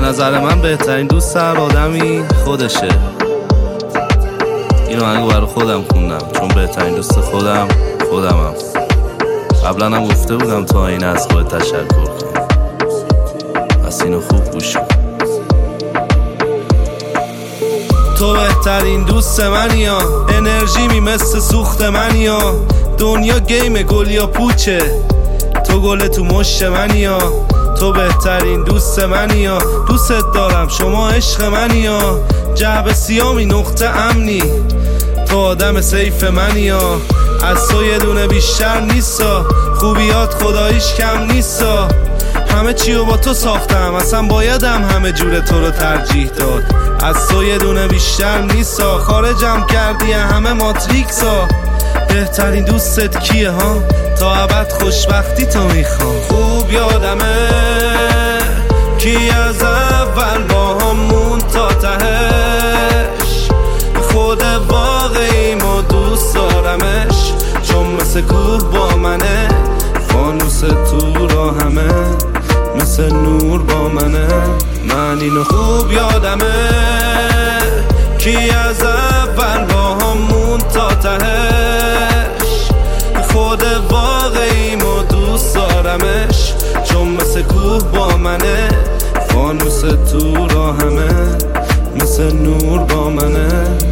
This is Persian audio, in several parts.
نظر من بهترین دوست هر آدمی خودشه. این آهنگو برای خودم خوندم چون بهترین دوست خودمم. قبلا هم گفته بودم تا این از خود تشکر کن، پس اینو خوب گوش کن. تو بهترین دوست منی یا انرژی می مثل سوخت منی یا دنیا گیم گل یا پوچه، تو گل تو مشت منی یا تو بهترین دوست منی یا دوست دارم شما عشق منی یا جعبه سیامی نقطه امنی، تو آدم سیف منی یا از تو یه دونه بیشتر نیستا، خوبیات خداییش کم نیستا، همه چیو با تو ساختم اصلا بایدم همه جور تو رو ترجیح داد، از تو یه دونه بیشتر نیستا، خارجم کردی همه ماتریکسا، بهترین دوستت کیه ها تا ابد خوشبختی تو میخوام. خوب یادمه کی از اول با همون تا تهش، خود واقعیم و دوست دارمش چون مثل کوه با منه، فانوس تو را همه مثل نور با منه. من اینو خوب یادمه کی از اول با همون تا تهش، خود واقعیم و دوست دارمش چون مثل کوه با منه، فانوس تو را همه مثل نور با منه.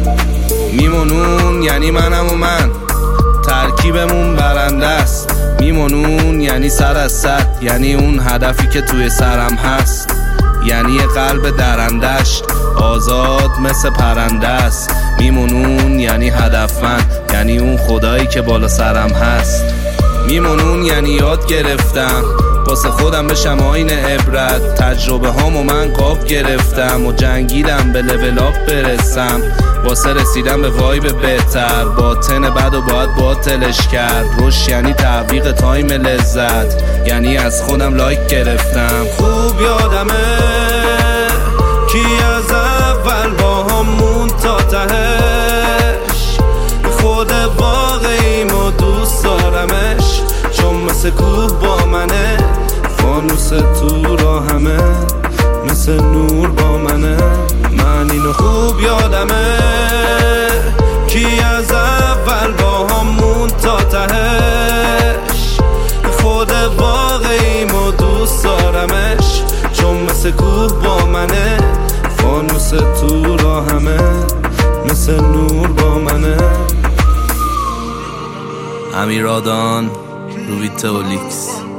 میمونون یعنی منم و من، ترکیبمون برنده است، میمونون یعنی سر از صد، یعنی اون هدفی که توی سرم هست، یعنی یه قلب درندش آزاد مثل پرنده است، میمونون یعنی هدفمند، یعنی اون خدایی که بالا سرم هست، میمونون یعنی یاد گرفتم واسه خودم بشم آینه عبرت، تجربه هامو من قاب گرفتم و جنگیدم به لول آپ برسم، واسه رسیدم به وایب بهتر، باطن بد و باید باطلش کرد، روش یعنی تعویق تایم لذت، یعنی از خودم لایک گرفتم. خوب یادمه کی از اول با همون تا تهش، خود واقعیم و دوست دارمش چون مثل کوه با منه، فانوس تو را همه مثل نور با منه. من اینو خوب یادمه کی از اول با همون تا تهش، خود واقعیم و دوست دارمش چون مثل کوه با منه، فانوس تو را همه مثل نور با منه. امیرادان رویتولیکس.